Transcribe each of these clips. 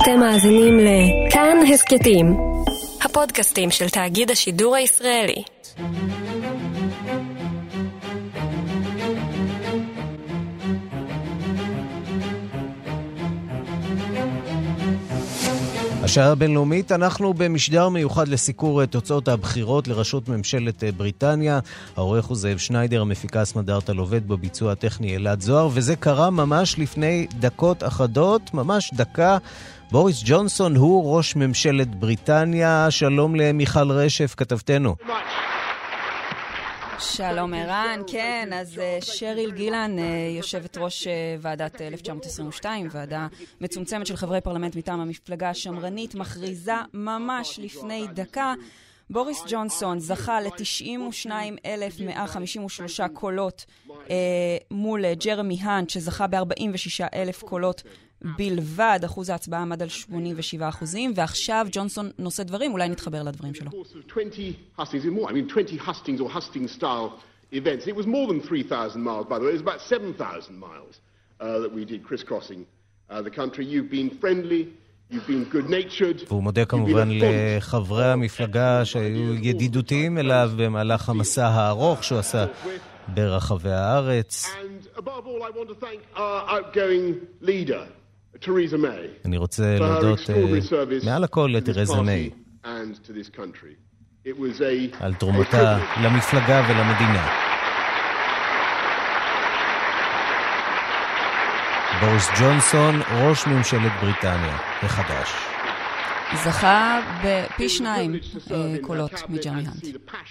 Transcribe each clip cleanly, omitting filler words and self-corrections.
אתם מאזינים לכאן הסקטים, הפודקאסטים של תאגיד השידור הישראלי. השעה הבינלאומית, אנחנו במשדר מיוחד לסיקור תוצאות הבחירות לראשות ממשלת בריטניה. העורך הוא זאב שניידר, המפיקה סמדארטה לובד, בביצוע הטכני אלעד זוהר, וזה קרה ממש לפני דקות אחדות, ממש דקה. בוריס ג'ונסון הוא ראש ממשלת בריטניה. שלום למיכל רשף, כתבתנו. שלום ערן, כן, אז שריל גילן, יושבת ראש ועדת 1922, ועדה מצומצמת של חברי פרלמנט מטעם המפלגה השמרנית, מכריזה ממש לפני דקה, בוריס ג'ונסון זכה ל-92,153 קולות מול ג'רמי האנט, שזכה ב-46,000 קולות בלבד. אחוז ההצבעה עמד על 87%, ועכשיו ג'ונסון נושא דברים, אולי נתחבר לדברים שלו. 20 hustings or husting style events. It was more than 3,000 miles, by the way. It was about 7,000 miles that we did crisscrossing the country. You've been friendly, you've been good-natured. והוא מודה כמובן לחברי המפלגה שהיו ידידותיים אליו במהלך המסע הארוך שהוא עשה ברחבי הארץ. And above all, I want to thank our outgoing leader, Theresa May. אני רוצה להודות מעל הכל לתרזה מיי על תרומתה למפלגה ולמדינה. בוריס ג'ונסון, ראש ממשלת בריטניה החדש, זכה בפי 2 קולות מג'רמי האנט.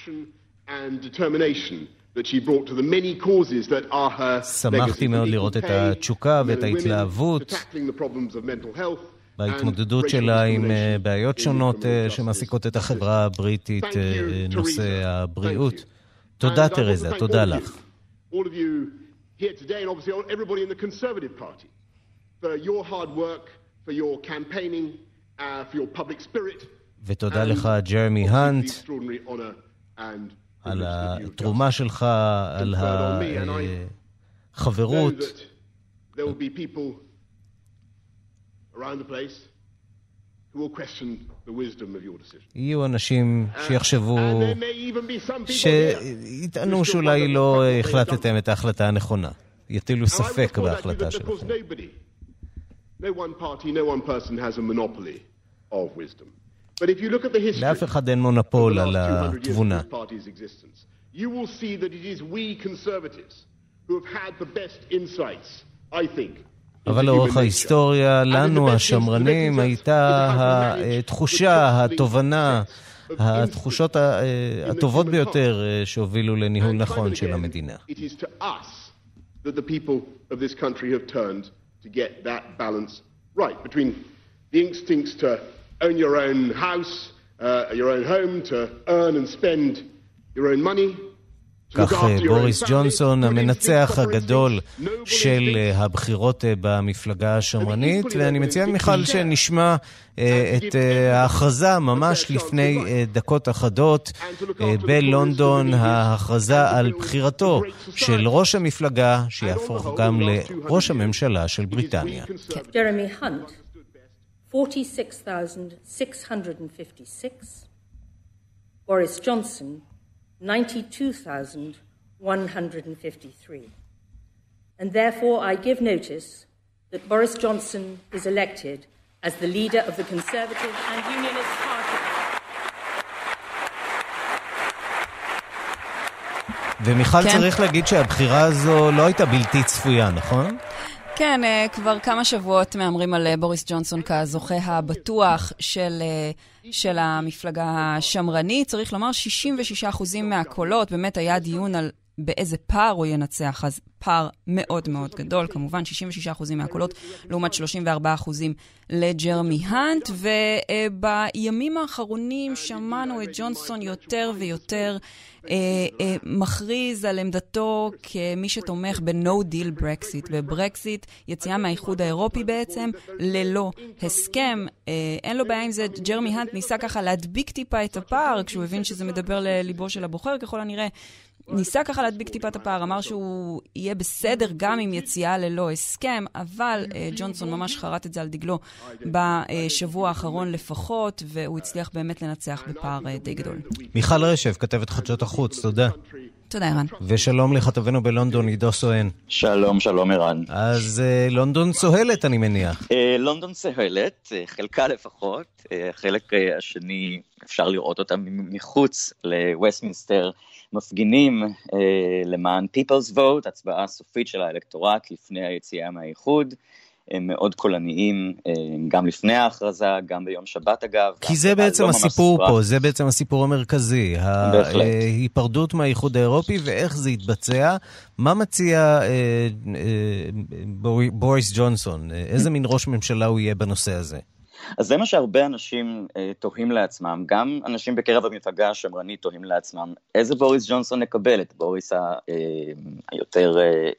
שמחתי מאוד לראות את התשוקה ואת ההתלהבות בהתמודדות שלה עם בעיות שונות שמעסיקות את החברה הבריטית, נושא הבריאות. תודה תרזה, תודה לך. ותודה לך ג'רמי האנט על התרומה שלך, על החברות. יהיו אנשים שיחשבו, שיטענו שאולי לא החלטתם את ההחלטה הנכונה, יטילו ספק בהחלטה שלכם. לאף אחד אין מונופול על התבונה. אבל לאורך ההיסטוריה, לנו השמרנים הייתה התחושה, התובנה, התחושות הטובות ביותר שהובילו לניהול נכון של המדינה. That the people of this country have turned to get that balance right between the instincts to own your own house, your own home, to earn and spend your own money. כך בוריס ג'ונסון, המנצח הגדול של הבחירות במפלגה השמרנית, ואני מציע מיכל שנשמע את ההכרזה ממש לפני דקות אחדות בלונדון, ההכרזה על בחירתו של ראש המפלגה שיהפוך גם לראש הממשלה של בריטניה. ג'רמי האנט 46,656, Boris Johnson 92,153. And therefore I give notice that Boris Johnson is elected as the leader of the Conservative and Unionist Party. ומיכל, צריך להגיד שהבחירה הזו לא הייתה בלתי צפויה, נכון? כן, כבר כמה שבועות מאמרים על בוריס ג'ונסון כזוכה הבטוח של המפלגה השמרנית. צריך לומר 66% מהקולות, באמת היה דיון על באיזה פער הוא ינצח, אז פער מאוד מאוד גדול, כמובן 66% מהקולות, לעומת 34% לג'רמי האנט, ובימים האחרונים שמענו את ג'ונסון יותר ויותר מכריז על עמדתו כמי שתומך ב-No Deal Brexit, בברקסיט, יציאה מהאיחוד האירופי בעצם, ללא הסכם. אין לו בעיה עם זה. ג'רמי האנט ניסה ככה להדביק טיפה את הפער, כשהוא הבין שזה מדבר לליבו של הבוחר, ככל הנראה ניסה ככה להדביק טיפת הפער, אמר שהוא יהיה בסדר גם עם יציאה ללא הסכם, אבל ג'ונסון ממש חרט את זה על דגלו בשבוע האחרון לפחות, והוא הצליח באמת לנצח בפער די גדול. מיכל רשב, כתבת חדשות החוץ, תודה. תודה, ערן. ושלום לכתבנו בלונדון, עידו סואן. שלום, שלום ערן. אז לונדון סוהלת, אני מניח. לונדון סוהלת, חלקה לפחות. החלק השני, אפשר לראות אותם מחוץ לווסטמינסטר, מפגינים למען People's Vote, הצבעה הסופית של האלקטורט לפני היציאה מהאיחוד. הם מאוד קולניים, גם לפני ההכרזה, גם ביום שבת אגב. כי זה בעצם הסיפור פה, זה בעצם הסיפור המרכזי. ההיפרדות מהאיחוד האירופי ואיך זה יתבצע. מה מציע בוריס ג'ונסון? איזה מין ראש ממשלה הוא יהיה בנושא הזה? אז זה מה שהרבה אנשים תוהים לעצמם, גם אנשים בקרב המפלגה השמרנית תוהים לעצמם, איזה בוריס ג'ונסון נקבל? את בוריס היותר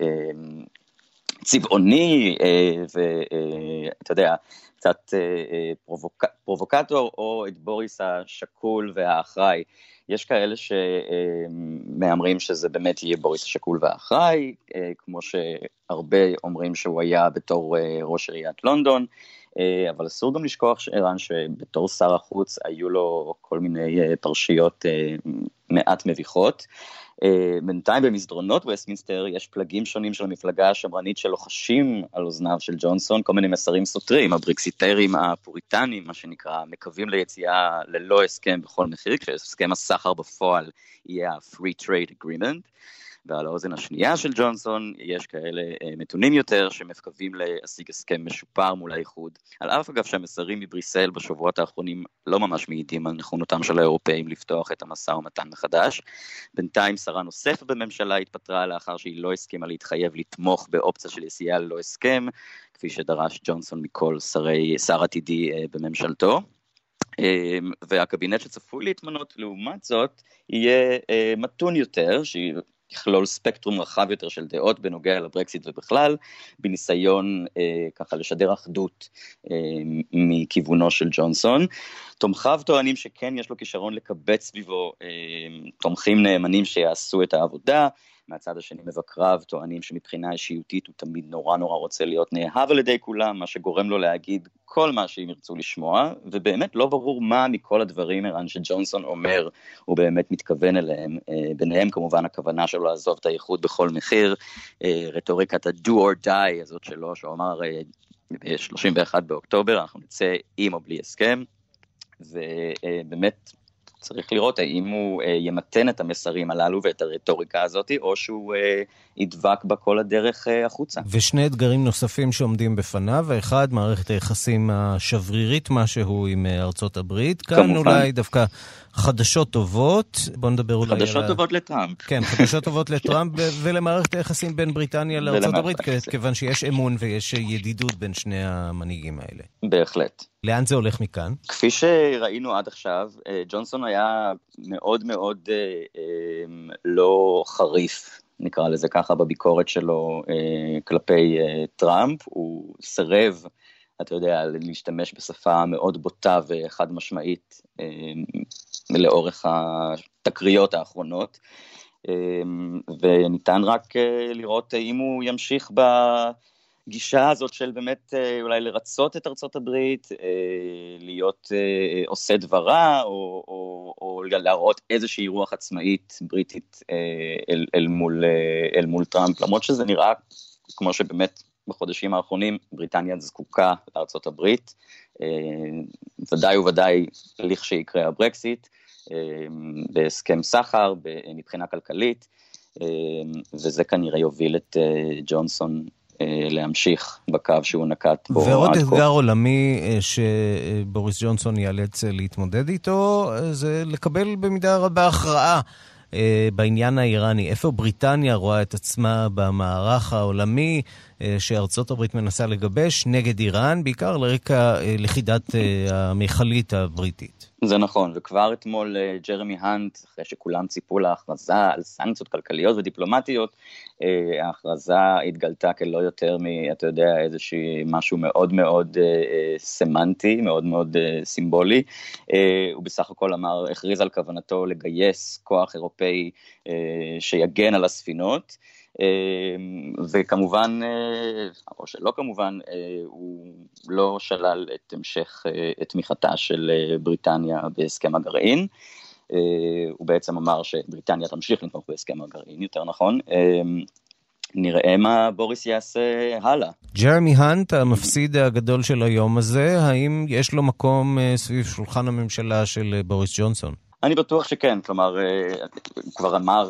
צבעוני, ואתה יודע, קצת פרובוקטור, או את בוריס השקול והאחראי. יש כאלה שמאמרים שזה באמת יהיה בוריס השקול והאחראי, כמו שהרבה אומרים שהוא היה בתור ראש עיריית לונדון, אבל אסור גם לשכוח ערן שבתור שר החוץ היו לו כל מיני פרשיות מעט מביכות. בינתיים במסדרונות וסטמינסטר יש פלגים שונים של המפלגה השמרנית שלוחשים על אוזניו של ג'ונסון, כל מיני מסרים סותרים, הברקסיטרים הפוריטנים, מה שנקרא, מקווים ליציאה ללא הסכם בכל מחיר, כשהסכם הסחר בפועל יהיה ה-Free Trade Agreement, ועל האוזן השנייה של ג'ונסון יש כאלה מתונים יותר שמקווים להשיג הסכם משופר מול האיחוד. על אף אגב שהמסרים מבריסל בשבועות האחרונים לא ממש מעידים על נכונותם של האירופאים לפתוח את המשא ומתן מחדש. בינתיים שרה נוספת בממשלה התפטרה לאחר שהיא לא הסכימה להתחייב לתמוך באופציה של יציאה ללא הסכם, כפי שדרש ג'ונסון מכל שר עתידי בממשלתו. והקבינט שצפוי להתמנות לעומת זאת יהיה מתון יותר, יכלול ספקטרום רחב יותר של דעות בנוגע לברקסיט ובכלל, בניסיון ככה לשדר אחדות מכיוונו של ג'ונסון. תומכיו טוענים שכן יש לו כישרון לקבץ סביבו תומכים נאמנים שיעשו את העבודה, מהצד השני מבקריו טוענים שמבחינה אישיותית הוא תמיד נורא רוצה להיות נאהב על ידי כולם, מה שגורם לו להגיד כל מה שהם ירצו לשמוע, ובאמת לא ברור מה מכל הדברים ערן שג'ונסון אומר הוא באמת מתכוון אליהם, ביניהם כמובן הכוונה שלו לעזוב את האיחוד בכל מחיר, רטוריקת ה-do or die הזאת שלו, שהוא אמר 31 באוקטובר, אנחנו נצא עם או בלי הסכם, ובאמת צריך לראות האם הוא ימתן את המסרים הללו ואת הרטוריקה הזאת, או שהוא ידבק בה כל הדרך החוצה. ושני אתגרים נוספים שעומדים בפניו, האחד, מערכת היחסים השברירית משהו עם ארצות הברית, כאן אולי דווקא חדשות טובות, בוא נדבר אולי חדשות טובות לטראמפ. כן, חדשות טובות לטראמפ ולמערכת היחסים בין בריטניה לארצות הברית, כיוון שיש אמון ויש ידידות בין שני המנהיגים האלה. בהחלט. לאן זה הולך מכאן? כפי שראינו עד עכשיו, ג'ונסון היה מאוד לא חריף, נקרא לזה ככה, בביקורת שלו כלפי טראמפ. הוא סרב, אתה יודע, להשתמש בשפה מאוד בוטה וחד משמעית לאורך התקריות האחרונות, וניתן רק לראות אם הוא ימשיך גישה הזאת של באמת אולי לרצות את ארצות הברית, להיות עושה דברה, או להראות איזושהי רוח עצמאית בריטית אל מול טראמפ, למרות שזה נראה כמו שבאמת בחודשים האחרונים בריטניה זקוקה לארצות הברית, ודאי וודאי לכשיקרה הברקסיט, בהסכם סחר, מבחינה כלכלית, וזה כנראה יוביל את ג'ונסון להמשיך בקו שהוא נקט בו. ועוד אתגר עולמי שבוריס ג'ונסון ייאלץ להתמודד איתו, זה לקבל במידה רבה הכרעה בעניין האיראני. איפה בריטניה רואה את עצמה במערך העולמי, שארצות הברית מנסה לגבש נגד איראן, בעיקר לרקע לכידת המחלית הבריטית. זה נכון, וכבר אתמול ג'רמי הנט, אחרי שכולם ציפו להכרזה על סנקציות כלכליות ודיפלומטיות, ההכרזה התגלתה כלא יותר אתה יודע, איזושהי משהו מאוד מאוד סמנטי, מאוד מאוד סימבולי. הוא בסך הכל הכריז על כוונתו לגייס כוח אירופאי שיגן על הספינות, וכמובן, או שלא כמובן, הוא לא שלל את המשך תמיכתה של בריטניה בהסכם הגרעין. הוא בעצם אמר שבריטניה תמשיך לתמוך בהסכם הגרעין, יותר נכון. נראה מה בוריס יעשה הלאה. ג'רמי הנט, המפסיד הגדול של היום הזה, האם יש לו מקום סביב שולחן הממשלה של בוריס ג'ונסון? אני בטוח שכן, כלומר, הוא כבר אמר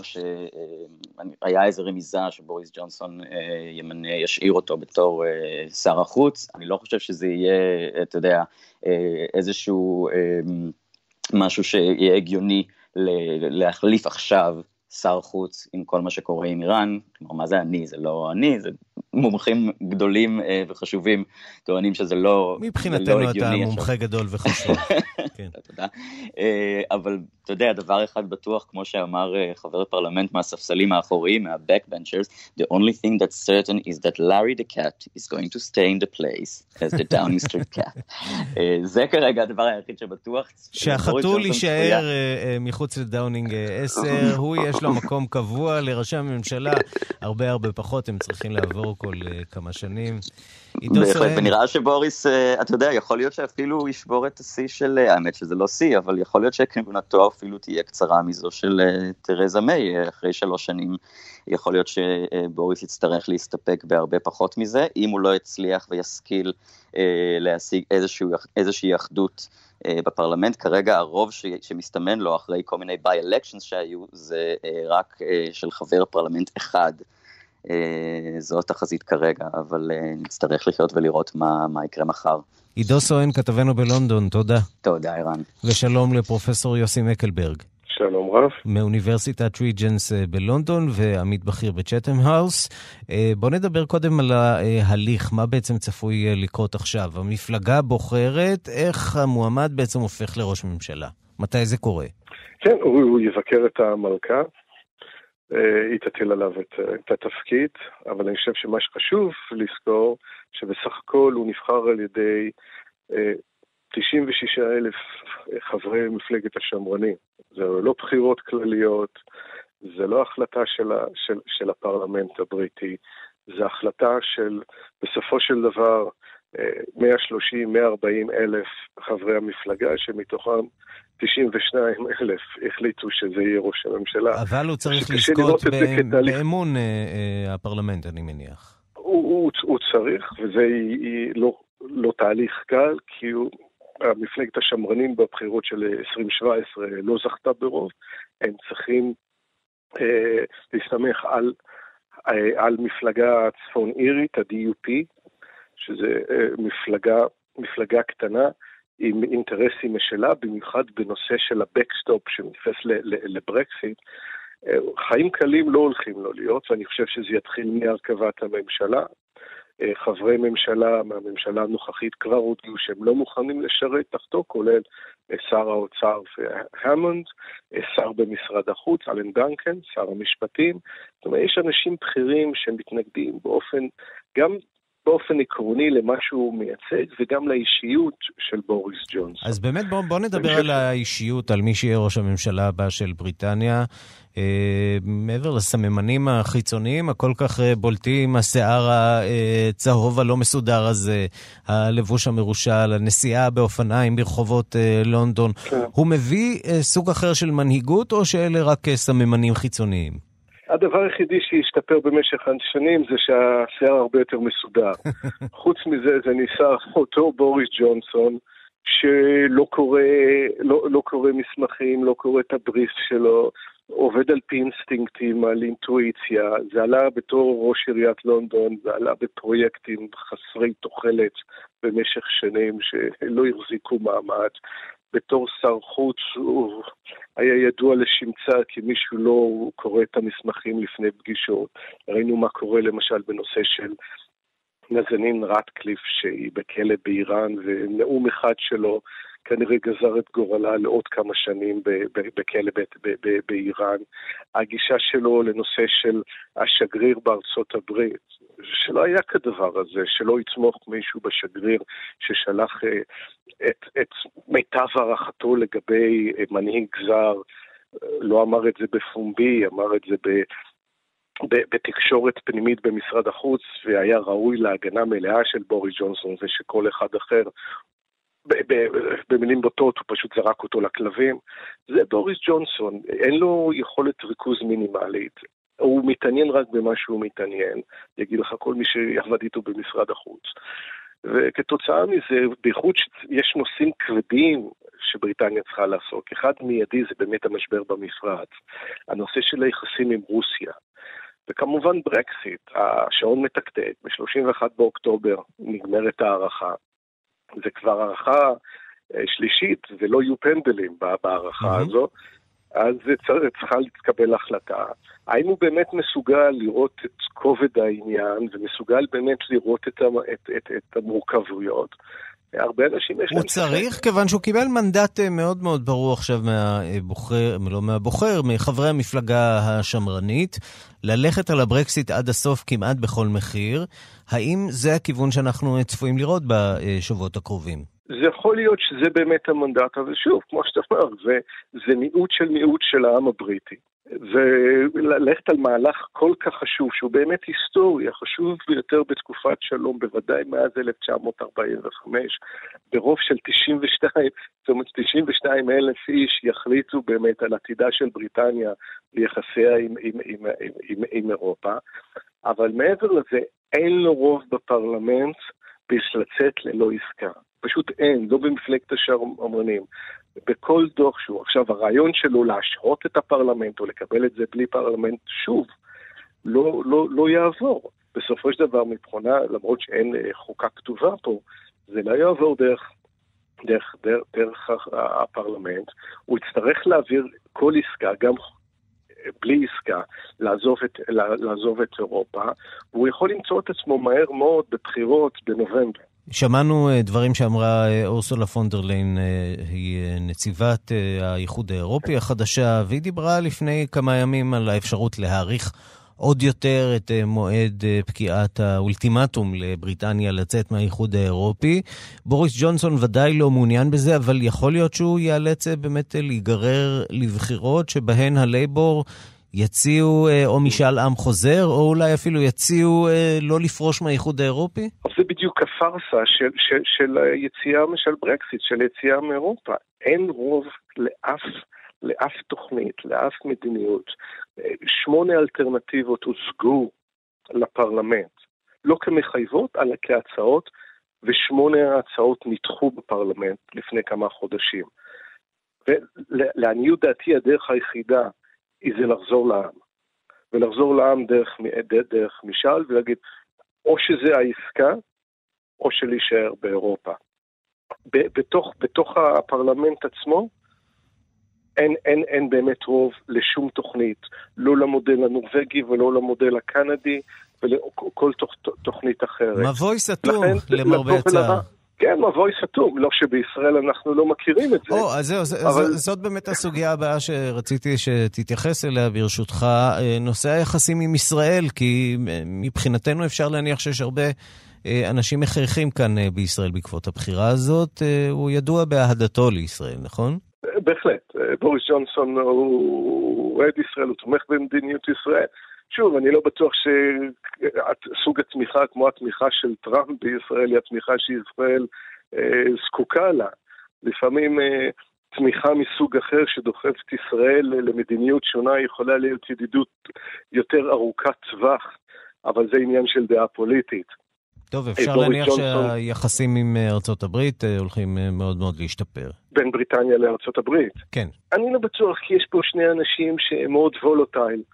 שהיה איזו רמיזה שבוריס ג'ונסון ישאיר אותו בתור שר החוץ. אני לא חושב שזה יהיה, אתה יודע, איזשהו משהו שיהיה הגיוני להחליף עכשיו שר חוץ עם כל מה שקורה עם איראן. כלומר, מה זה אני? זה לא אני, זה מומחים גדולים וחשובים, טוענים שזה לא הגיוני. מבחינתנו אתה מומחה גדול וחשוב. תודה. אבל אתה יודע, דבר אחד בטוח, כמו שאמר חבר פרלמנט מהספסלים האחוריים, מה-backbenchers, the only thing that's certain is that Larry the cat is going to stay in the place as the Downing Street cat. זה כרגע הדבר היחיד שבטוח. שהחתול יישאר מחוץ לדאונינג 10, הוא יש לו מקום קבוע לראשי הממשלה, הרבה פחות הם צריכים לעבור כל כמה שנים. בהחלט, ונראה שבוריס, אתה יודע, יכול להיות שאפילו ישבור את השיא של, האמת שזה לא שיא, אבל יכול להיות שכהונתו אפילו תהיה קצרה מזו של תרזה מיי, אחרי 3 שנים, יכול להיות שבוריס יצטרך להסתפק בהרבה פחות מזה, אם הוא לא יצליח וישכיל להשיג איזושהי אחדות בפרלמנט. כרגע הרוב שמסתמן לו אחרי כל מיני by-elections שהיו, זה רק של חבר פרלמנט אחד. זאת החזית כרגע, אבל נצטרך לחיות ולראות מה יקרה מחר. עידו סואן, כתבנו בלונדון, תודה. תודה, ערן. ושלום לפרופסור יוסי מקלברג. שלום רב. מאוניברסיטת ריג'נס בלונדון ועמית בכיר בצ'אטם האוס. בוא נדבר קודם על ההליך, מה בעצם צפוי לקרות עכשיו. המפלגה בוחרת, איך המועמד בעצם הופך לראש ממשלה? מתי זה קורה? כן, הוא יבקר את המלכה. היא תטיל עליו את התפקיד, אבל אני חושב שמה שחשוב לזכור, שבסך הכל הוא נבחר על ידי 96,000 חברי מפלגת השמרנים. זה לא בחירות כלליות, זה לא החלטה של הפרלמנט הבריטי, זה החלטה של, בסופו של דבר, 130,000 אלף חברי המפלגה, שמתוכם 92,000 החליטו שזה יהיה ראש הממשלה. אבל הוא צריך לזכות באמון הפרלמנט, אני מניח. הוא צריך, וזה לא תהליך קל, כי המפלגת השמרנים בבחירות של 2017 לא זכתה ברוב, הם צריכים להסתמך על מפלגה צפון אירית, ה-DUP, שזה מפלגה קטנה עם אינטרסים משלה, במיוחד בנושא של הבקסטופ שמתייחס לברקסיט. חיים קלים לא הולכים לו להיות, ואני חושב שזה יתחיל מהרכבת הממשלה. חברי ממשלה מהממשלה הנוכחית כבר הודיעו שהם לא מוכנים לשרת תחתו, כולל שר האוצר והמונד, שר במשרד החוץ, אלן דנקן, שר המשפטים. זאת אומרת, יש אנשים בכירים שמתנגדים גם באופן עקרוני למה שהוא מייצג, וגם לאישיות של בוריס ג'ונסון. אז באמת בוא נדבר על האישיות, על מי שיהיה ראש הממשלה הבא של בריטניה, מעבר לסממנים החיצוניים, הכל כך בולטים, השיער הצהוב הלא מסודר הזה, הלבוש המרושל, הנסיעה באופניים ברחובות לונדון, הוא מביא סוג אחר של מנהיגות, או שאלה רק סממנים חיצוניים? הדבר היחידי שהשתפר במשך השנים זה שהשיער הרבה יותר מסודר. חוץ מזה זה ניסה אותו בוריס ג'ונסון, שלא קורא מסמכים, לא קורא את הבריף שלו, עובד על פי אינסטינקטים, על אינטואיציה. זה עלה בתור ראש עיריית לונדון, זה עלה בפרויקטים חסרי תוחלת במשך שנים שלא החזיקו מעמד. בתור שר חוץ הוא היה ידוע לשמצה כי מישהו לא קורא את המסמכים לפני פגישות. ראינו מה קורה למשל בנושא של נזנין רטקליף שהיא בכלא באיראן, ונאום אחד שלו כנראה גזר את גורלה לעוד כמה שנים בכלא באיראן. הגישה שלו לנושא של השגריר בארצות הברית, שלא היה כדבר הזה, שלא יתמוך מישהו בשגריר ששלח את מיטב הערכתו לגבי מנהיג זר, לא אמר את זה בפומבי, אמר את זה בתקשורת פנימית במשרד החוץ, והיה ראוי להגנה מלאה של בוריס ג'ונסון ושכל אחד אחר, במילים בוטות הוא פשוט זרק אותו לכלבים. זה בוריס ג'ונסון, אין לו יכולת ריכוז מינימלית, הוא מתעניין רק במה שהוא מתעניין, יגיד לך כל מי שיעבד איתו במשרד החוץ. וכתוצאה מזה, בייחוד שיש נושאים כבדים שבריטניה צריכה לעסוק. אחד מיידי זה באמת המשבר במפרץ, הנושא של היחסים עם רוסיה, וכמובן ברקסיט, השעון מתקתק, ב-31 באוקטובר נגמרת הערכה, זה כבר הערכה שלישית, ולא יהיו פנדלים בהערכה הזו, אז צריכה להתקבל החלטה. האם הוא באמת מסוגל לראות את כובד העניין, ומסוגל באמת לראות את המורכבויות? הרבה אנשים יש להם... הוא צריך, כיוון שהוא קיבל מנדט מאוד מאוד ברור עכשיו מהבוחר, לא מהבוחר, מחברי המפלגה השמרנית, ללכת על הברקסיט עד הסוף כמעט בכל מחיר. האם זה הכיוון שאנחנו צפויים לראות בשבועות הקרובים? זה יכול להיות שזה באמת המנדט, אבל שוב, כמו שאתה אומר, זה מיעוט של העם הבריטי. וללכת על מהלך כל כך חשוב, שהוא באמת היסטוריה, חשוב ביותר בתקופת שלום, בוודאי מאז 1945, ברוב של 92 אלף איש יחליטו באמת על עתידה של בריטניה ליחסיה עם אירופה, אבל מעבר לזה, אין לו רוב בפרלמנט לצאת ללא עסקה. פשוט אין, לא במפלגת השמרנים. בכל דוח שהוא, עכשיו הרעיון שלו להשהות את הפרלמנט או לקבל את זה בלי פרלמנט, שוב, לא יעבור. בסופו של דבר מבחינה, למרות שאין חוקה כתובה פה, זה לא יעבור דרך הפרלמנט. הוא יצטרך להעביר כל עסקה, גם בלי עסקה, לעזוב את אירופה, והוא יכול למצוא את עצמו מהר מאוד בבחירות בנובמבר. שמענו דברים שאמרה אורסולה פון דר ליין, היא נציבת האיחוד האירופי החדשה, והיא דיברה לפני כמה ימים על האפשרות להאריך עוד יותר את מועד פקיעת האולטימטום לבריטניה לצאת מהאיחוד האירופי. בוריס ג'ונסון ודאי לא מעוניין בזה, אבל יכול להיות שהוא ייאלץ באמת להיגרר לבחירות שבהן הלייבור יציעו או משאל עם חוזר, או אולי אפילו יציעו לא לפרוש מהאיחוד האירופי? זה בדיוק הפרסה של היציאה של ברקסיט, של יציאה מאירופה. אין רוב לאף תוכנית, לאף מדיניות. 8 אלטרנטיבות הוצגו לפרלמנט, לא כמחייבות, אלא כהצעות, ו8 ההצעות נדחו בפרלמנט לפני כמה חודשים. ולעניות דעתי הדרך היחידה היא זה לחזור לעם. ולחזור לעם דרך משאל ולהגיד, או שזה העסקה, או שלהישאר באירופה. בתוך הפרלמנט עצמו, אין באמת רוב לשום תוכנית, לא למודל הנורווגי ולא למודל הקנדי, ולכל תוכנית אחרת. מבוי סתום, למרבה הצער. כן, מבוי סתום, לא שבישראל אנחנו לא מכירים את זה. אז זאת באמת הסוגיה הבאה שרציתי שתתייחס אליה ברשותך, נושא היחסים עם ישראל, כי מבחינתנו אפשר להניח שיש הרבה אנשים מחייכים כאן בישראל בעקבות הבחירה הזאת, הוא ידוע באהדתו לישראל, נכון? בהחלט, בוריס ג'ונסון הוא אוהד ישראל, הוא תומך במדיניות ישראל. שוב, אני לא בטוח שסוג התמיכה כמו התמיכה של טראמפ בישראל היא התמיכה שישראל זקוקה לה. לפעמים תמיכה מסוג אחר שדוחפת ישראל למדיניות שונה יכולה להיות ידידות יותר ארוכת טווח, אבל זה עניין של דעה פוליטית. טוב, אפשר להניח שהיחסים עם ארצות הברית הולכים מאוד מאוד להשתפר. בין בריטניה לארצות הברית? כן. אני לא בטוח, כי יש פה שני אנשים שהם מאוד וולוטייל.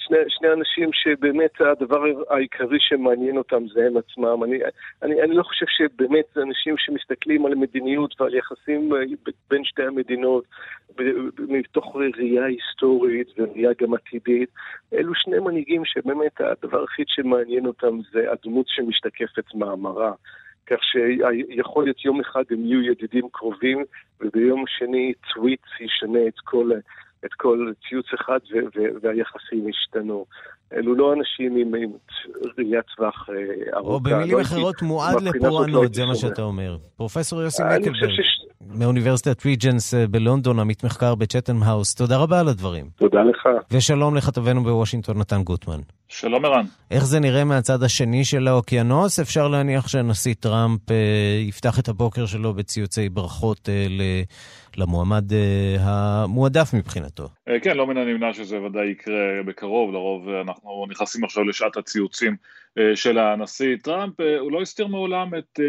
שני אנשים שבאמת הדבר העיקרי שמעניין אותם זה הם עצמם. אני לא חושב שבאמת זה אנשים שמסתכלים על מדיניות ועל יחסים בין שתי המדינות מתוך ראייה היסטורית וראייה גם עתידית. אלו שני מנהיגים שבאמת הדבר הכי שמעניין אותם זה הדמות שמשתקפת מהמראה. כך שיכול להיות יום אחד הם יהיו ידידים קרובים, וביום שני טוויט ישנה את כל ציוץ אחד והיחסים ישתנו. אלו לא אנשים עם ראיית טווח ארוכה. או במילים אחרות מועד לפורענות, זה מה שאתה אומר. פרופסור יוסי מקלברג, מאוניברסיטת ריג'נס בלונדון, עמית מחקר בצ'טהאם האוס. תודה רבה על הדברים. תודה לך. ושלום לכתבנו בוושינגטון, נתן גוטמן. שלום ערן. איך זה נראה מהצד השני של האוקיינוס? אפשר להניח שהנשיא טראמפ יפתח את הבוקר שלו בציוצי ברכות למועמד המועדף מבחינתו. כן, לא מן הנמנע שזה ודאי יקרה בקרוב. לרוב אנחנו נכנסים עכשיו לשעת הציוצים של הנשיא טראמפ. הוא לא הסתיר מעולם את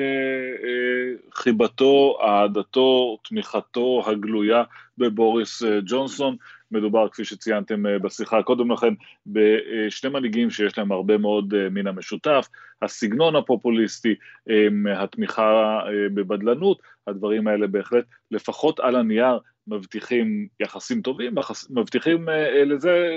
חיבתו, אהדתו, תמיכתו הגלויה בבוריס ג'ונסון. מדובר, כפי שציינתם בשיחה קודם לכן, בשני מנהיגים שיש להם הרבה מאוד מן המשותף, הסגנון הפופוליסטי, התמיכה בבדלנות, הדברים האלה בהחלט, לפחות על הנייר, מבטיחים יחסים טובים, מבטיחים לזה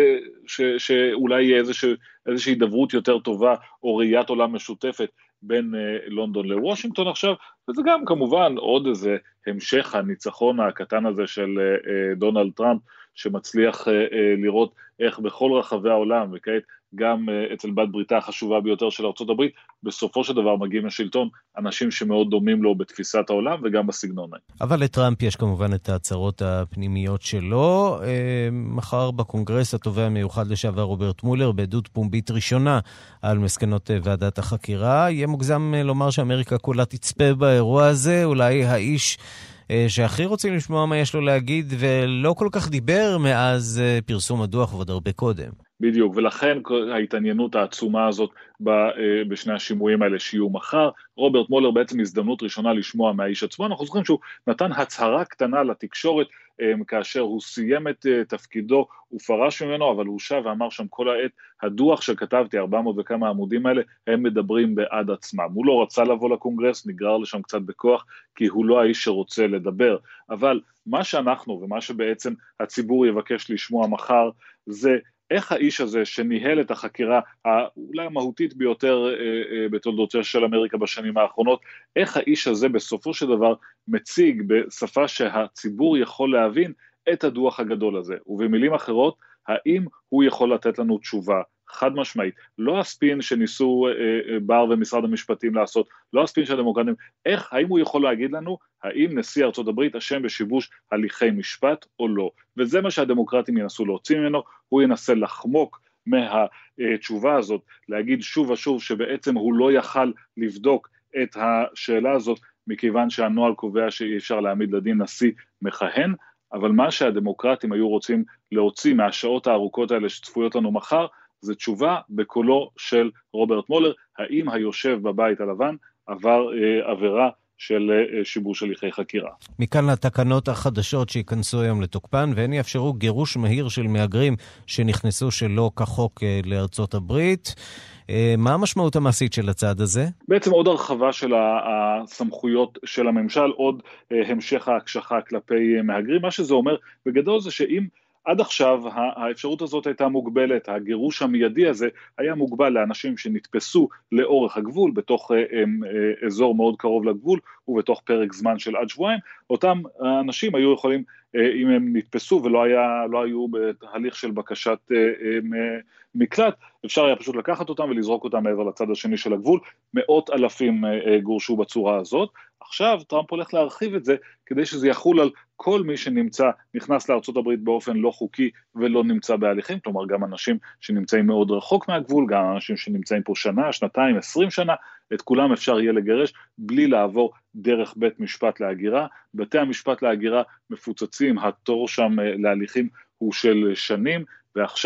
שאולי יהיה איזושהי דברות יותר טובה, או ראיית עולם משותפת, בין לונדון לוושינגטון עכשיו, וזה גם כמובן עוד איזה המשך הניצחון הקטן הזה של דונלד טראמפ, שמצליח לראות איך בכל רחבי העולם, וכעת גם אצל בת בריתה החשובה ביותר של ארצות הברית, בסופו של דבר מגיעים לשלטון אנשים שמאוד דומים לו בתפיסת העולם וגם בסגנון. אבל לטראמפ יש כמובן את ההצהרות הפנימיות שלו. מחר בקונגרס התובע המיוחד לשעבר רוברט מולר, בעדות פומבית ראשונה על מסקנות ועדת החקירה. יהיה מוגזם לומר שאמריקה כולה תצפה באירוע הזה, אולי האיש שהכי רוצים לשמוע מה יש לו להגיד, ולא כל כך דיבר מאז פרסום הדוח ועוד הרבה קודם. בדיוק, ולכן ההתעניינות העצומה הזאת בשני השימועים האלה שיהיו מחר. רוברט מולר בעצם הזדמנות ראשונה לשמוע מהאיש עצמו. אנחנו זוכרים שהוא נתן הצהרה קטנה לתקשורת כאשר הוא סיים את תפקידו, הוא פרש ממנו, אבל הוא שב ואמר שם כל העת, הדוח שכתבתי, 400 וכמה עמודים האלה, הם מדברים בעד עצמם. הוא לא רצה לבוא לקונגרס, נגרר לשם קצת בכוח, כי הוא לא האיש שרוצה לדבר. אבל מה שאנחנו ומה שבעצם הציבור יבקש לשמוע מחר, זה איך האיש הזה שניהל את החקירה אולי המהותית ביותר בתולדותיה של אמריקה בשנים האחרונות, איך האיש הזה בסופו של דבר מציג בשפה שהציבור יכול להבין את הדוח הגדול הזה. ובמילים אחרות, האם הוא יכול לתת לנו תשובה חד משמעית, לא הספין שניסו בר ומשרד המשפטים לעשות, לא הספין של הדמוקרטים, האם הוא יכול להגיד לנו, האם נשיא ארצות הברית אשם בשיבוש הליכי משפט או לא, וזה מה שהדמוקרטים ינסו להוציא ממנו, הוא ינסה לחמוק מהתשובה הזאת, להגיד שוב ושוב שבעצם הוא לא יכל לבדוק את השאלה הזאת, מכיוון שהנוהל קובע שאי אפשר להעמיד לדין נשיא מכהן, אבל מה שהדמוקרטים היו רוצים להוציא מהשעות הארוכות האלה שצפויות לנו מחר, זה תשובה בקולו של רוברט מולר, האם היושב בבית הלבן עבר עבירה של שיבוש הליכי חקירה. מכאן לתקנות החדשות שיכנסו היום לתוקפן, והן יאפשרו גירוש מהיר של מהגרים שנכנסו שלא כחוק לארצות הברית. מה המשמעות המעשית של הצעד הזה? בעצם עוד הרחבה של הסמכויות של הממשל, עוד המשך ההקשחה כלפי מהגרים. מה שזה אומר בגדול זה שאם עד עכשיו האפשרות הזאת הייתה מוגבלת, הגירוש המיידי הזה היה מוגבל לאנשים שנתפסו לאורך הגבול, בתוך אזור מאוד קרוב לגבול, ובתוך פרק זמן של עד שבועיים, אותם אנשים היו יכולים, אם הם נתפסו ולא היו בהליך של בקשת מקלט, אפשר היה פשוט לקחת אותם ולזרוק אותם מעבר לצד השני של הגבול, 100,000 גורשו בצורה הזאת. עכשיו טראמפ הולך להרחיב את זה, כדי שזה יחול על כל מי נכנס לארצות הברית באופן לא חוקי ולא נמצא בהליכים, כלומר גם אנשים שנמצאים מאוד רחוק מהגבול, גם אנשים שנמצאים פה שנה, שנתיים, 20 שנה, את כולם אפשר יהיה לגרש בלי לעבור דרך בית משפט להגירה. בתי המשפט להגירה מפוצצים, התור שם להליכים הוא של שנים, ועכשיו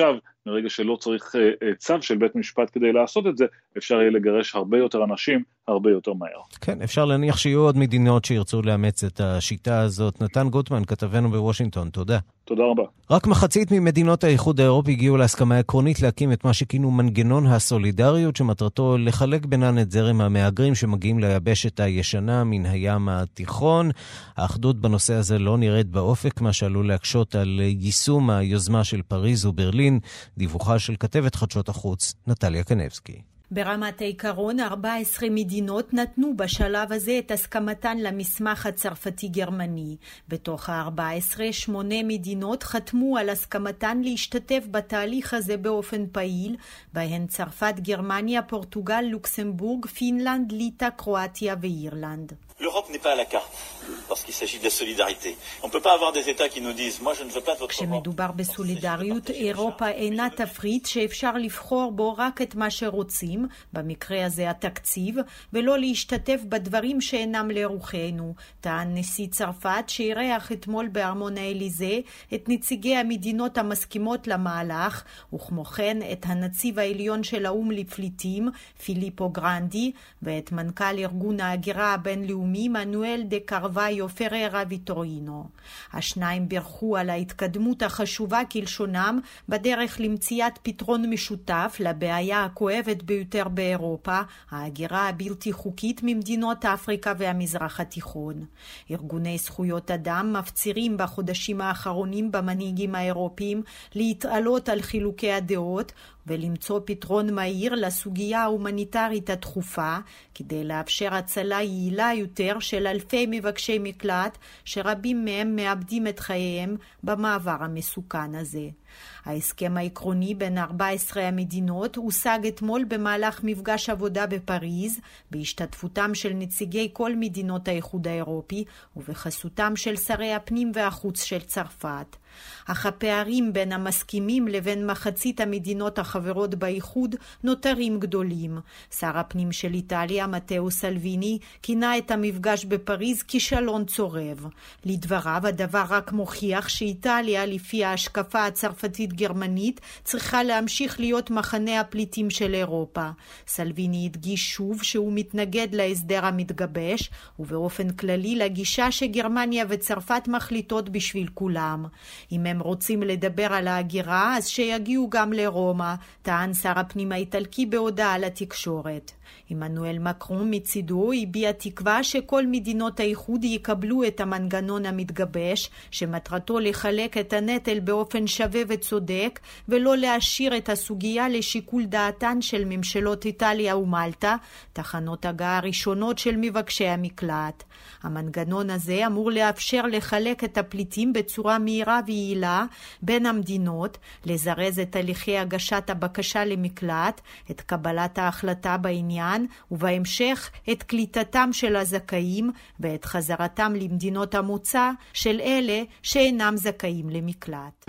מרגע שלא צריך צו של בית משפט כדי לעשות את זה, אפשר יהיה לגרש הרבה יותר אנשים, הרבה יותר מהר. כן, אפשר להניח שיהיו עוד מדינות שירצו לאמץ את השיטה הזאת. נתן גוטמן, כתבנו בוושינגטון, תודה. תודה רבה. רק מחצית ממדינות האיחוד האירופי הגיעו להסכמה עקרונית להקים את מה שכינו מנגנון הסולידריות, שמטרתו לחלק בינן את זרם המהגרים שמגיעים ליבשת הישנה מן הים התיכון. האחדות בנושא הזה לא נראית באופק, מה שעלול להקשות על יישום היוזמה של פריז וברלין. דיווחה של כתבת חדשות החוץ, נטליה קנבסקי. ברמת העיקרון, 14 מדינות נתנו בשלב הזה את הסכמתן למסמך הצרפתי-גרמני. בתוך ה-14, 8 מדינות חתמו על הסכמתן להשתתף בתהליך הזה באופן פעיל, בהן צרפת, גרמניה, פורטוגל, לוקסמבורג, פינלנד, ליטא, קרואטיה ואירלנד. L'Europe n'est pas à la carte lorsqu'il s'agit de la solidarité. On ne peut pas avoir des États qui nous disent moi je ne veux pas de votre כשמדובר בסולידריות, אירופה אינה תפריט שאפשר לבחור בו רק את מה שרוצים, במקרה הזה התקציב, ולא להשתתף בדברים שאינם לרוחנו. טען נשיא צרפת שאירח אתמול בארמון האליזה את נציגי המדינות המסכימות למהלך, וכמו כן את הנציב העליון של האו"ם לפליטים, פיליפו גרנדי, ואת מנכ"ל ארגון ההגירה הבינלאומי מנואל דה קרוויו פררה ויטורינו. השניים בירכו על ההתקדמות החשובה כלשונם בדרך למציאת פתרון משותף לבעיה הכואבת ביותר באירופה, ההגירה הבלתי חוקית ממדינות אפריקה והמזרח התיכון. ארגוני זכויות אדם מפצירים בחודשים האחרונים במנהיגים האירופיים להתעלות על חילוקי הדעות ולמצוא פתרון מהיר לסוגיה ההומניטרית הדחופה, כדי לאפשר הצלה יעילה יותר של אלפי מבקשי מקלט, שרבים מהם מאבדים את חייהם במעבר המסוכן הזה. ההסכם העקרוני בין 14 המדינות הושג אתמול במהלך מפגש עבודה בפריז, בהשתתפותם של נציגי כל מדינות האיחוד האירופי, ובחסותם של שרי הפנים והחוץ של צרפת. אך הפערים בין המסכימים לבין מחצית המדינות החברות באיחוד נותרים גדולים. שר הפנים של איטליה, מתאו סלוויני, כינה את המפגש בפריז כישלון צורב. לדבריו, הדבר רק מוכיח שאיטליה, לפי ההשקפה הצרפתית-גרמנית, צריכה להמשיך להיות מחנה הפליטים של אירופה. סלוויני הדגיש שוב שהוא מתנגד להסדר המתגבש, ובאופן כללי לגישה שגרמניה וצרפת מחליטות בשביל כולם. אם הם רוצים לדבר על ההגירה, אז שיגיעו גם לרומא, טען שר הפנים האיטלקי בהודעה לתקשורת. עמנואל מקרון מצידו הביע תקווה שכל מדינות האיחוד יקבלו את המנגנון המתגבש, שמטרתו לחלק את הנטל באופן שווה וצודק, ולא להשאיר את הסוגיה לשיקול דעתן של ממשלות איטליה ומלטה, תחנות הגעה ראשונות של מבקשי המקלט. המנגנון הזה אמור לאפשר לחלק את הפליטים בצורה מהירה ויעילה בין המדינות, לזרז את הליכי הגשת הבקשה למקלט, את קבלת ההחלטה בעניין, ובהמשך את קליטתם של הזכאים ואת חזרתם למדינות המוצא של אלה שאינם זכאים למקלט.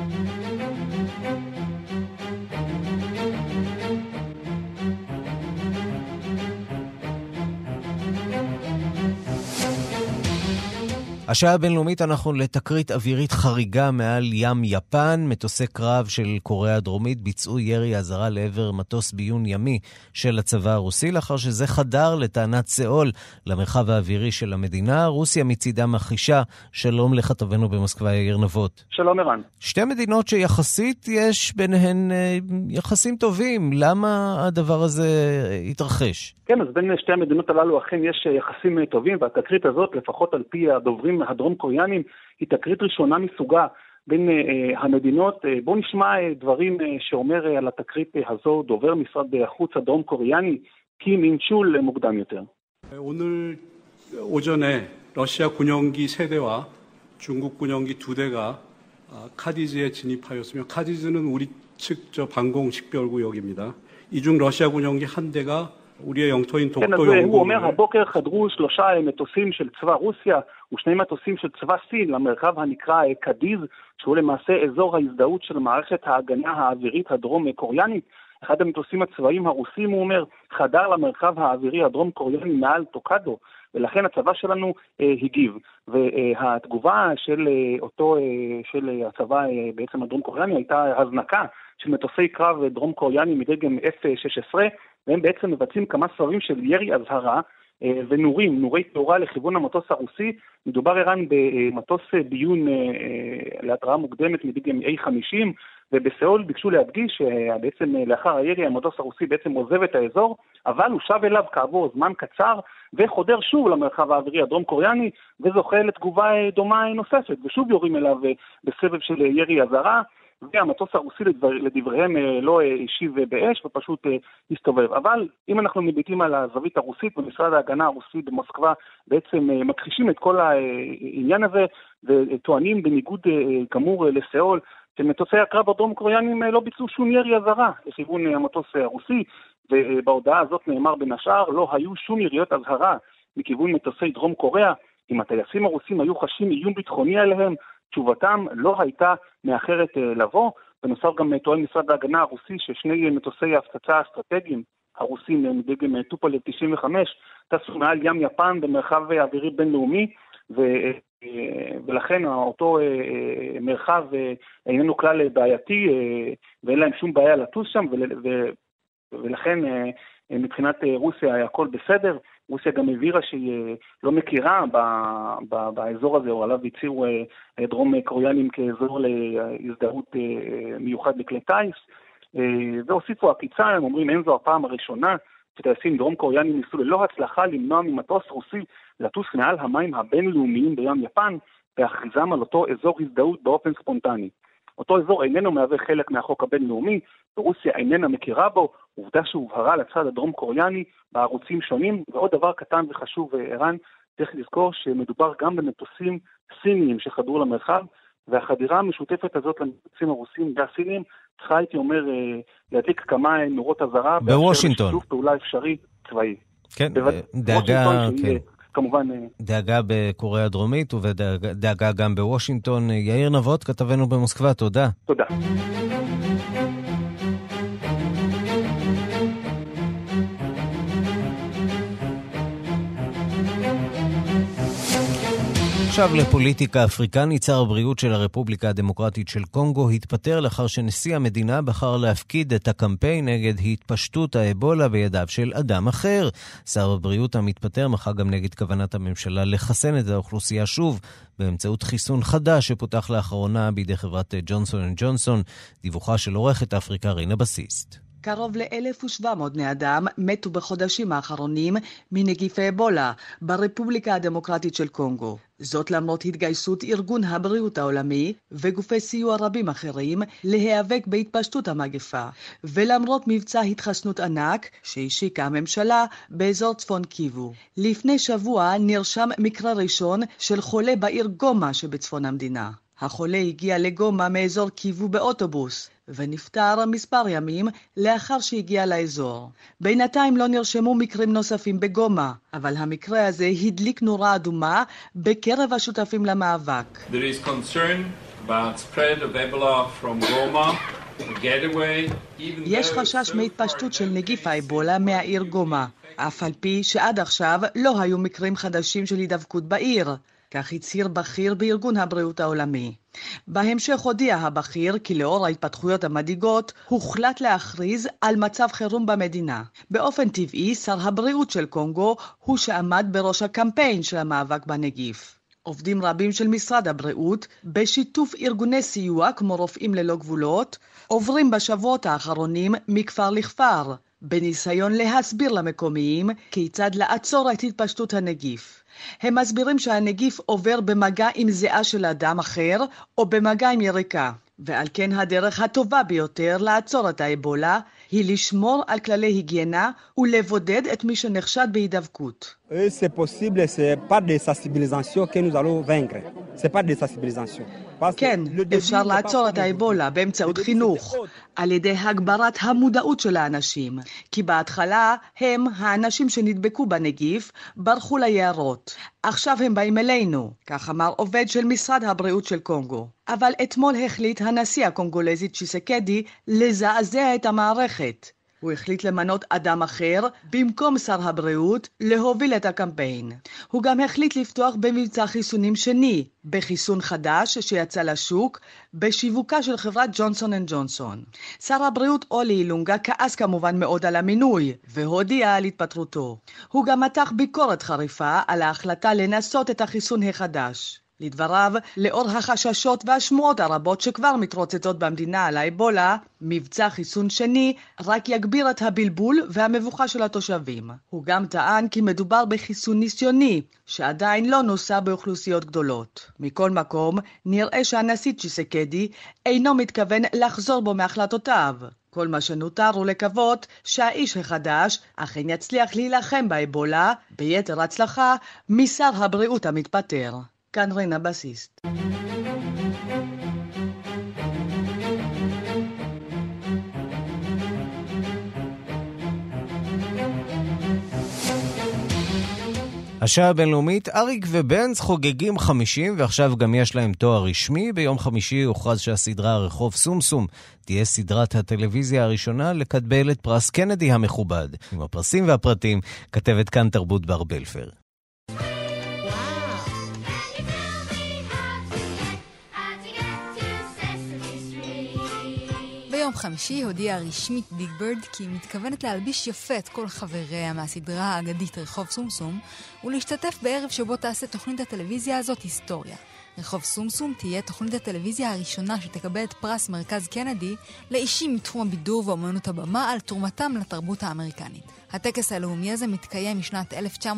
השעה הבינלאומית אנחנו לתקרית אווירית חריגה מעל ים יפן. מטוסי קרב של קוריאה הדרומית ביצעו ירי אזהרה לעבר מטוס ביון ימי של הצבא הרוסי, לאחר שזה חדר לטענת סאול למרחב האווירי של המדינה. רוסיה מצידה מכחישה. שלום לכתבנו במוסקבה יאיר נבות. שלום ערן. שתי מדינות שיחסית יש ביניהן יחסים טובים. למה הדבר הזה התרחש? כן, אז בין שתי המדינות הללו אכן יש יחסים טובים, והתקרית הזאת, לפחות על פי הדוברים הדרום קוריאנים, היא תקרית ראשונה מסוגה בין המדינות. בואו נשמע דברים שאומר על התקרית הזו דובר משרד החוץ הדרום קוריאני, קים אינצ'ול, מוקדם יותר. 오늘 오전에 러시아 군용기 3대와 중국 군용기 2대가 카디즈에 진입하였으며 카디즈는 우리 측 방공 식별구역입니다. 이중 러시아 군용기 1대가 우리의 영토인 독도 영공. הוא אומר, הבוקר חדרו 3 מטוסים של צבא רוסיה ו2 מטוסים של צבא סין למרחב הנקרא קדיז, שהוא למעשה אזור ההזדהות של מערכת ההגנה האווירית הדרום קוריאנית. אחד המטוסים הצבאיים הרוסים, הוא אומר, חדר למרחב האווירי הדרום קוריאני מעל טוקדו, ולכן הצבא שלנו הגיב. והתגובה של הצבא בעצם הדרום קוריאני הייתה הזנקה של מטוסי קרב דרום קוריאני מדגם F-16, והם בעצם מבצעים כמה סבבים של ירי אזהרה נורי תאורה לכיוון המטוס הרוסי. מדובר ערן במטוס ביון להתראה מוקדמת מדגם A-50, ובסאול ביקשו להדגיש שבעצם לאחר הירי המטוס הרוסי בעצם עוזב את האזור, אבל הוא שב אליו כעבור זמן קצר וחודר שוב למרחב האווירי הדרום קוריאני וזוכה לתגובה דומה נוספת, ושוב יורים אליו בסבב של ירי אזהרה, והמטוס הרוסי לדבריהם לא השיב באש ופשוט הסתובב. אבל אם אנחנו מביטים על הזווית הרוסית, במשרד ההגנה הרוסי במוסקבה בעצם מכחישים את כל העניין הזה וטוענים בניגוד גמור לסאול שמטוסי הקרב הדרום קוריאנים לא ביצעו שום ירי אזהרה לכיוון המטוס הרוסי, ובהודעה הזאת נאמר בין השאר לא היו שום יריות אזהרה מכיוון מטוסי דרום קוריאה. אם הטייסים הרוסים היו חשים איום ביטחוני עליהם, תשובתם לא הייתה מאחרת לבוא. בנוסף גם טוען משרד ההגנה הרוסי ששני מטוסי ההפצצה האסטרטגיים הרוסים מדגם טופולב 95 טסו מעל ים יפן במרחב אווירי בינלאומי, ולכן אותו מרחב איננו כלל בעייתי ואין להם שום בעיה לטוס שם, ולכן מבחינת רוסיה הכל בסדר. רוסיה גם הבהירה שהיא לא מכירה באזור הזה, או עליו הציעו דרום קוריאנים כאזור להזדהות מיוחד לכלי טייס, והוסיפו עקיצה, הם אומרים אין זו הפעם הראשונה שטייסים דרום קוריאנים ניסו ללא הצלחה למנוע ממטוס רוסי לטוס מעל המים הבינלאומיים בים יפן, והכריזם על אותו אזור הזדהות באופן ספונטני. אותו אזור איננו מהווה חלק מהחוק הבינלאומי, ורוסיה איננה מכירה בו, עובדה שהובהרה לצד הדרום קוריאני בערוצים שונים. ועוד דבר קטן וחשוב ערן, צריך לזכור שמדובר גם במטוסים סיניים שחדרו למרחב, והחדירה המשותפת הזאת למטוסים הרוסים והסיניים צריכה, הייתי אומר, להדליק כמה נורות אזהרה בוושינגטון. בשיתוף פעולה אפשרי צבאי. כן, דאגה בקוריאה הדרומית ודאגה גם בוושינגטון. יאיר נבות, כתבנו במוסקבה, תודה. תודה. עכשיו לפוליטיקה אפריקנית. שר הבריאות של הרפובליקה הדמוקרטית של קונגו התפטר לאחר שנשיא המדינה בחר להפקיד את הקמפיין נגד התפשטות האבולה בידיו של אדם אחר. שר הבריאות המתפטר מחה גם נגד כוונת הממשלה לחסן את האוכלוסייה שוב באמצעות חיסון חדש שפותח לאחרונה בידי חברת ג'ונסון אנד ג'ונסון. דיווחה של עורכת אפריקה רינה בסיסט. קרוב ל-1,700 בני אדם מתו בחודשים האחרונים מנגיף האבולה ברפובליקה הדמוקרטית של קונגו. זאת למרות התגייסות ארגון הבריאות העולמי וגופי סיוע רבים אחרים להיאבק בהתפשטות המגפה, ולמרות מבצע התחסנות ענק שהשיקה הממשלה באזור צפון קיבו. לפני שבוע נרשם מקרה ראשון של חולה בעיר גומה שבצפון המדינה. החולה הגיע לגומה מאזור קיבו באוטובוס, ונפטר מספר ימים לאחר שהגיע לאזור. בינתיים לא נרשמו מקרים נוספים בגומה, אבל המקרה הזה הדליק נורה אדומה בקרב השותפים למאבק. There is concern about spread of Ebola from Goma. יש חשש מהתפשטות של נגיף האבולה מהעיר גומה, אף על פי שעד עכשיו לא היו מקרים חדשים של הידבקות בעיר. כך הצהיר בכיר בארגון הבריאות העולמי. בהמשך הודיע הבכיר כי לאור ההתפתחויות המדאיגות הוחלט להכריז על מצב חירום במדינה. באופן טבעי שר הבריאות של קונגו הוא שעמד בראש הקמפיין של המאבק בנגיף. עובדים רבים של משרד הבריאות בשיתוף ארגוני סיוע כמו רופאים ללא גבולות עוברים בשבועות האחרונים מכפר לכפר בניסיון להסביר למקומיים כיצד לעצור את התפשטות הנגיף. הם מסבירים שהנגיף עובר במגע עם זיעה של אדם אחר או במגע עם יריקה, ועל כן הדרך הטובה ביותר לעצור את האבולה היא לשמור על כללי היגיינה ולבודד את מי שנחשד בהידבקות. C'est possible, c'est pas de sensibilisation que nous allons vaincre. C'est pas de sensibilisation. כן, אפשר לעצור את האבולה באמצעות חינוך, על ידי הגברת המודעות של האנשים, כי בהתחלה הם, האנשים שנדבקו בנגיף, ברחו ליערות. עכשיו הם באים אלינו, כך אמר עובד של משרד הבריאות של קונגו. אבל אתמול החליט הנשיא הקונגולזי צ'יסקדי לזעזע את המערכת. הוא החליט למנות אדם אחר במקום שר הבריאות להוביל את הקמפיין. הוא גם החליט לפתוח במבצע חיסונים שני, בחיסון חדש שיצא לשוק, בשיווקה של חברת ג'ונסון אנד ג'ונסון. שר הבריאות אולי אילונגה כעס כמובן מאוד על המינוי, והודיע על התפטרותו. הוא גם מתח ביקורת חריפה על ההחלטה לנסות את החיסון החדש. לדבריו, לאור החששות והשמועות הרבות שכבר מתרוצצות במדינה על האבולה, מבצע חיסון שני רק יגביר את הבלבול והמבוכה של התושבים. הוא גם טען כי מדובר בחיסון ניסיוני, שעדיין לא נוסע באוכלוסיות גדולות. מכל מקום, נראה שהנשיא צ'יסקדי אינו מתכוון לחזור בו מהחלטותיו. כל מה שנותר הוא לקוות שהאיש החדש אכן יצליח להילחם באבולה ביתר הצלחה משר הבריאות המתפטר. כאן רינה בסיסט. השעה הבינלאומית, אריק ובנץ חוגגים 50 ועכשיו גם יש להם תואר רשמי. ביום חמישי הוכרז שהסדרה רחוב סומסום תהיה סדרת הטלוויזיה הראשונה לקבל את פרס קנדי המכובד. עם הפרסים והפרטים כתבת כאן תרבות בר בלפר. ביום חמישי הודיעה רשמית ביג בירד כי היא מתכוונת להלביש יפה את כל חבריה מהסדרה האגדית רחוב סומסום ולהשתתף בערב שבו תעשה תוכנית הטלוויזיה הזאת היסטוריה. רחוב סומסום תהיה תוכנית הטלוויזיה הראשונה שתקבל את פרס מרכז קנדי לאישים מתחום הבידור ואומנות הבמה על תרומתם לתרבות האמריקנית. הטקס הלאומי הזה מתקיים משנת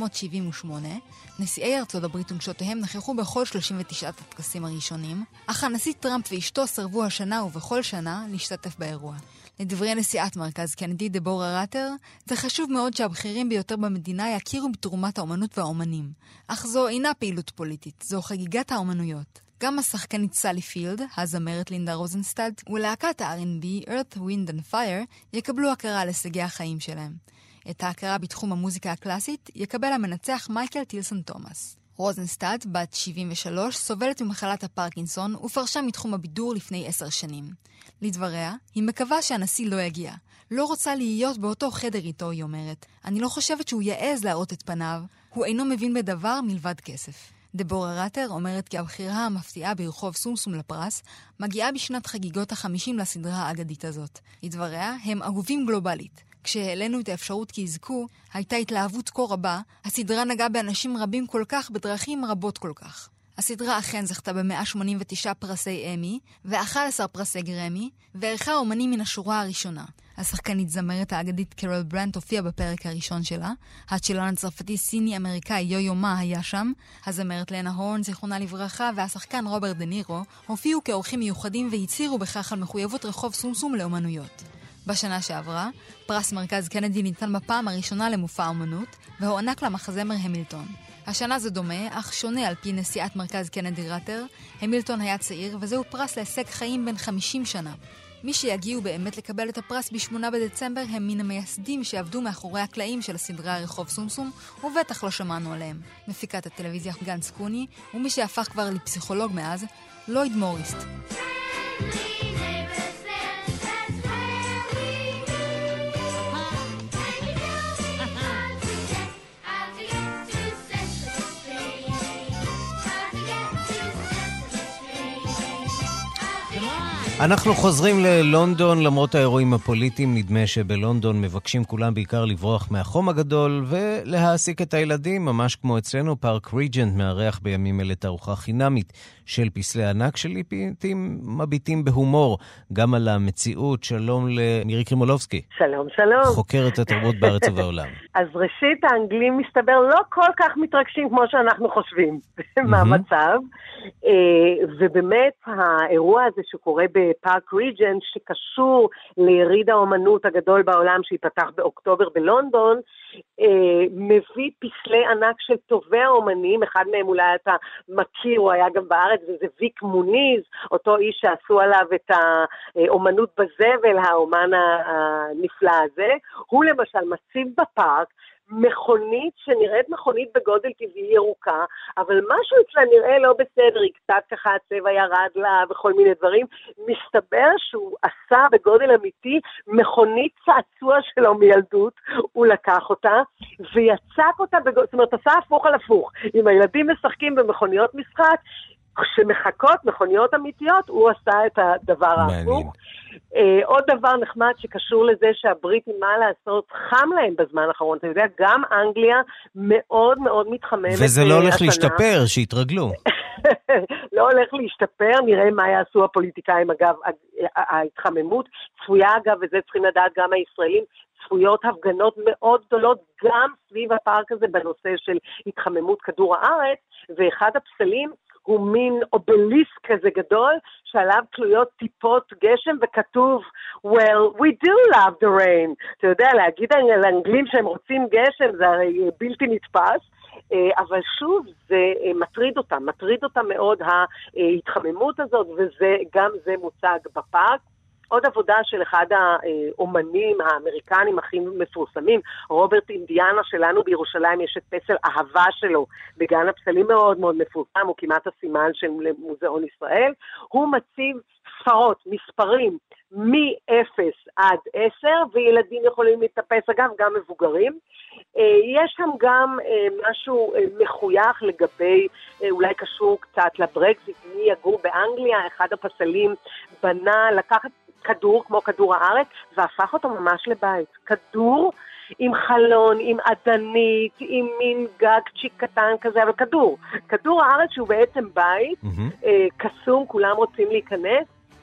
1978. נשיאי ארצות הברית ונשותיהם נכחו בכל 39 הטקסים הראשונים, אך הנשיא טראמפ ואשתו סרבו השנה ובכל שנה להשתתף באירוע. לדברי נשיאת מרכז קנדי דבורה ראטר, זה חשוב מאוד שהבכירים ביותר במדינה יכירו בתרומת האומנות והאומנים. אך זו אינה פעילות פוליטית, זו חגיגת האומנויות. גם השחקנית סלי פילד, הזמרת לינדה רוזנסטד, ולהקת ה-R&B Earth, Wind and Fire יקבלו הכרה על הישגי החיים שלהם. את ההכרה בתחום המוזיקה הקלאסית יקבל המנצח מייקל טילסון תומאס. רוזנסטד, בת 73, סובלת ממחלת הפרקינסון ופרשה מתחום הבידור לפני 10 שנים. לדבריה, היא מקווה שהנשיא לא יגיע. לא רוצה להיות באותו חדר איתו, היא אומרת. אני לא חושבת שהוא יעז להראות את פניו. הוא אינו מבין בדבר מלבד כסף. דבורה ראטר אומרת כי הבחירה המפתיעה ברחוב סומסום לפרס מגיעה בשנת חגיגות ה-50 לסדרה האגדית הזאת. לדבריה, הם אהובים גלובלית. כשהעלינו את האפשרות כי יזכו, הייתה התלהבות כה רבה, הסדרה נגעה באנשים רבים כל כך בדרכים רבות כל כך. הסדרה אכן זכתה ב-189 פרסי אמי ו11 פרסי גרמי, וערכה אומנים מן השורה הראשונה. השחקנית זמרת האגדית קרול ברנט הופיעה בפרק הראשון שלה, הצ'ילון הצרפתי סיני אמריקאי יו-יו מה היה שם, הזמרת לנה הורן זיכרונה לברכה והשחקן רוברט דה נירו הופיעו כאורחים מיוחדים והצהירו בכך על מחויבות רחוב סומסום לאומנויות. בשנה שעברה, פרס מרכז קנדי ניתן בפעם הראשונה למופע אומנות, והוענק למחזמר המילטון. השנה זה דומה, אך שונה על פי נשיאת מרכז קנדי ראטר. המילטון היה צעיר, וזהו פרס להישג חיים בין 50 שנה. מי שיגיעו באמת לקבל את הפרס ב-8 בדצמבר הם מן המייסדים שעבדו מאחורי הקלעים של הסדרה רחוב סומסום, ובטח לא שמענו עליהם. מפיקת הטלוויזיה גנץ קוני, ומי שהפך כבר לפסיכולוג מאז, לויד מוריסט. אנחנו חוזרים ללונדון למרות האירועים הפוליטיים. נדמה שבלונדון מבקשים כולם בעיקר לברוח מהחום הגדול ולהעסיק את הילדים, ממש כמו אצלנו. פארק ריג'נט מארח בימים אלה תערוכה חינמית של פסלי ענק שלעיתים מביטים בהומור גם על המציאות. שלום למירי קרימולובסקי. שלום, שלום. חוקרת התרבות בארץ ובעולם. אז ראשית, האנגלים מסתבר לא כל כך מתרגשים כמו שאנחנו חושבים מהמצב, ובאמת האירוע הזה שקורה בפארק ריג'נט, שקשור ליריד האומנות הגדול בעולם שיפתח באוקטובר בלונדון, מביא פסלי ענק של טובי האומנים. אחד מהם אולי אתה מכיר, הוא היה גם בארץ, וזה ויק מוניז, אותו איש שעשו עליו את האומנות בזבל, האומן הנפלא הזה. הוא למשל מציב בפארק, מכונית שנראית מכונית בגודל טבעי ירוקה, אבל משהו אצלה נראה לא בסדר, היא קצת ככה הצבע ירד לה וכל מיני דברים, מסתבר שהוא עשה בגודל אמיתי מכונית צעצוע שלו מילדות, הוא לקח אותה ויצק אותה, זאת אומרת עשה הפוך על הפוך, אם הילדים משחקים במכוניות משחק, כשמחכות מכוניות אמיתיות, הוא עשה את הדבר ההפוך. עוד דבר נחמד שקשור לזה שהבריטים, מה לעשות, חם להם בזמן האחרון. אתה יודע, גם אנגליה מאוד מאוד מתחממת. וזה לא הולך להשתפר, שהתרגלו. לא הולך להשתפר, נראה מה יעשו הפוליטיקאים. אגב, ההתחממות צפויה, אגב, וזה צריכים לדעת גם הישראלים, צפויות הפגנות מאוד גדולות גם סביב הפארק הזה בנושא של התחממות כדור הארץ, ואחד הפסלים הוא מין אובליסק כזה גדול, שעליו תלויות טיפות גשם, וכתוב, well, we do love the rain. אתה יודע, להגיד על האנגלים שהם רוצים גשם, זה הרי בלתי נתפס, אבל שוב, זה מטריד אותם מאוד ההתחממות הזאת, וגם זה מוצג בפארק. עוד עבודה של אחד האומנים האמריקנים הכי מפורסמים, רוברט אינדיאנה שלנו בירושלים, יש את פסל אהבה שלו בגן הפסלים מאוד מאוד מפורסם, הוא כמעט הסימן של מוזיאון ישראל, הוא מציב ספרות, מספרים, מ-0 עד 10, וילדים יכולים להתאפס, אגב, גם מבוגרים. יש שם גם משהו מחוייך לגבי, אולי קשור קצת לברקזיט, מי יגור באנגליה, אחד הפסלים בנה, לקחת כדור כמו כדור הארץ, והפך אותו ממש לבית. כדור עם חלון, עם עדנית, עם מין גג צ'יק קטן כזה, אבל כדור הארץ שהוא בעצם בית, קסום, כולם רוצים להיכנס,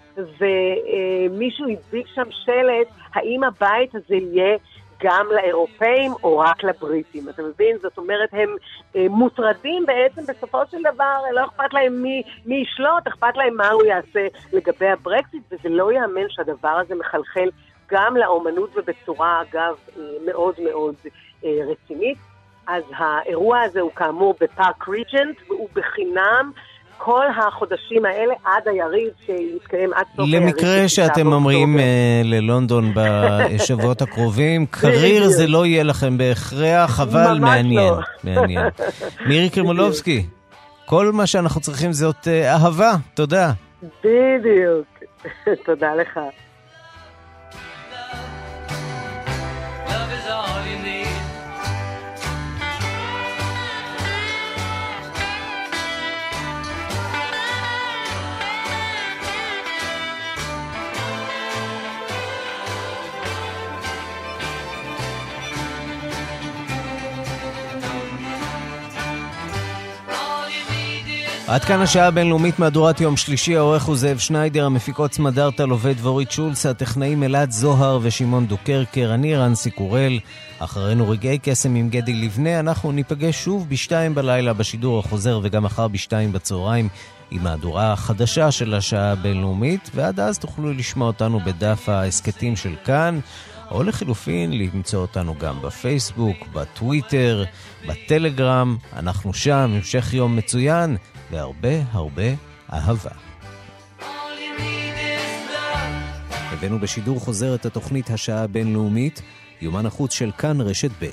ומישהו הדביק שם שלט, האם הבית הזה יהיה גם לאירופאים או רק לבריטים. אתה מבין? זאת אומרת, הם מוטרדים בעצם בסופו של דבר, לא אכפת להם מי ישלוט, אכפת להם מה הוא יעשה לגבי הברקזיט, וזה לא יאמן שהדבר הזה מחלחל גם לאומנות ובצורה, אגב, מאוד מאוד רצינית. אז האירוע הזה הוא כאמור בפארק ריג'נט, והוא בחינם כל החודשים האלה עד היריד שיתקיים עד סוף היריד. למקרה שאתם ממריאים ללונדון בשבועות הקרובים, קריר זה לא יהיה לכם בהכרח, אבל מעניין. מירי קרימולובסקי, כל מה שאנחנו צריכים זאת אהבה, תודה. בדיוק, תודה לך. עד כאן השעה הבינלאומית מהדורת יום שלישי, העורך הוא זאב שניידר, המפיקות סמדארטה לובד דבורית שולץ, הטכנאים אלעד זוהר ושמעון דוקרקר, אני רנסי קורל. אחרינו רגעי קסם עם גדי לבנה, אנחנו ניפגש שוב ב-2 בלילה בשידור החוזר וגם מחר ב-2 בצהריים עם מהדורה החדשה של השעה הבינלאומית, ועד אז תוכלו לשמוע אותנו בדף העסקטים של כאן, או לחילופין למצוא אותנו גם בפייסבוק, בטוויטר, בטלגרם. אנחנו שם, המשך יום מצוין והרבה הרבה אהבה. הבאנו בשידור חוזר את התוכנית השעה הבינלאומית, יומן החוץ של כאן רשת ב'.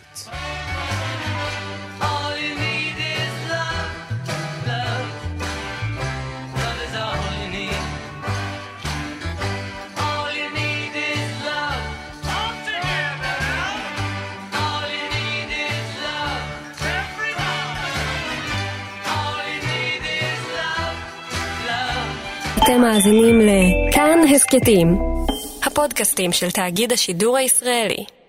אתם מאזינים לכאן הסקטים, הפודקאסטים של תאגיד השידור הישראלי.